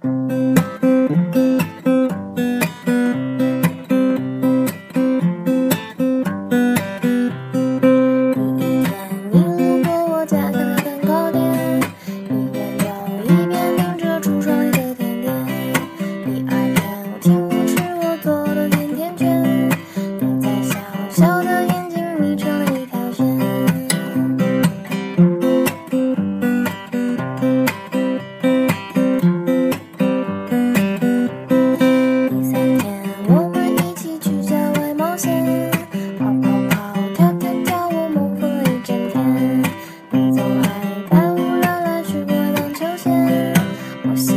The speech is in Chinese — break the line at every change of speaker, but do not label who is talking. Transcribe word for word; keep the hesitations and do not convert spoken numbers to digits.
小的眼睛眯成了一条线。第三天，我们一起去郊外冒险，跑跑跑，跳跳跳，我们疯了一整天。你总爱百无聊赖去过荡秋千，我喜